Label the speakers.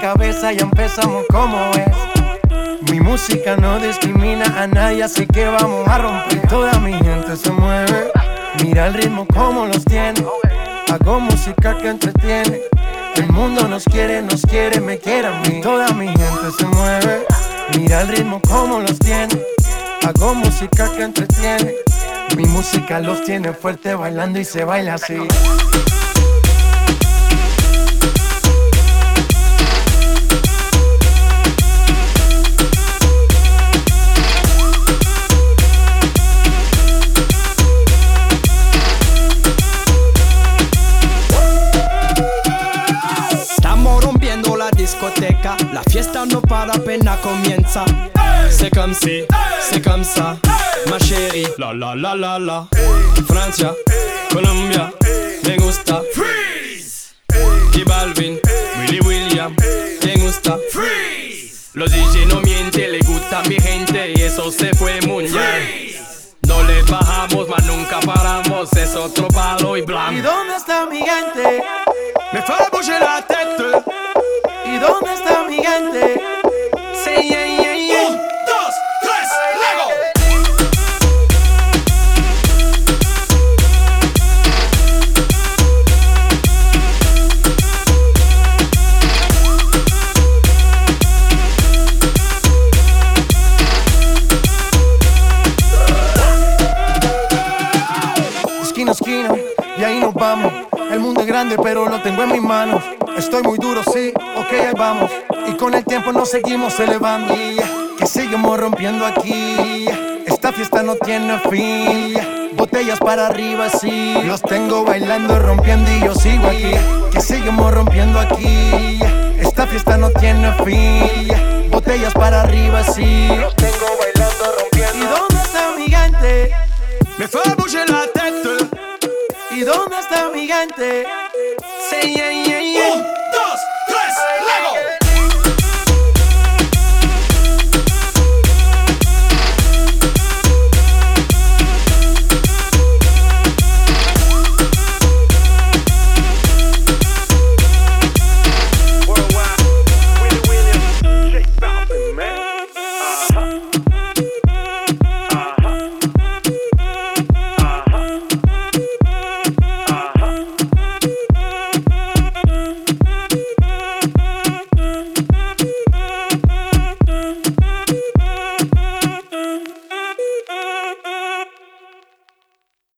Speaker 1: cabeza, ya empezamos como es. Mi música no discrimina a nadie, así que vamos a romper. Toda mi gente se mueve, mira el ritmo como los tiene. Hago música que entretiene. El mundo nos quiere, me quiere a mí. Toda mi gente se mueve, mira el ritmo como los tiene. Hago música que entretiene. Mi música los tiene fuerte bailando y se baila así.
Speaker 2: Discoteca, la fiesta no para, apenas comienza. C'est comme si, c'est comme ça, ma chérie. La la la la la. Francia, Colombia, me gusta. Freeze. Y Balvin, Willy William, me gusta. Freeze. Los DJ no mienten, le gusta a mi gente y eso se fue mundial. No le bajamos, mas nunca paramos, es otro palo y blanco.
Speaker 1: ¿Y dónde está mi gente?
Speaker 2: Me fait bouger la tête.
Speaker 1: ¿Y dónde está mi gente?
Speaker 2: Sí, yeah, yeah, yeah. 1, 2, 3, Lego.
Speaker 1: Esquina a esquina, y ahí nos vamos. El mundo es grande, pero lo tengo en mis manos. Estoy muy duro, sí, ok, ahí vamos. Y con el tiempo nos seguimos elevando. Que seguimos rompiendo aquí. Esta fiesta no tiene fin. Botellas para arriba, sí. Los tengo bailando, rompiendo y yo sigo aquí. Que seguimos rompiendo aquí. Esta fiesta no tiene fin. Botellas para arriba, sí. Los tengo bailando, rompiendo. ¿Y dónde está mi gente?
Speaker 2: Me fait bouger la tête.
Speaker 1: ¿Y dónde está mi gente?
Speaker 2: Sí, yeah, yeah.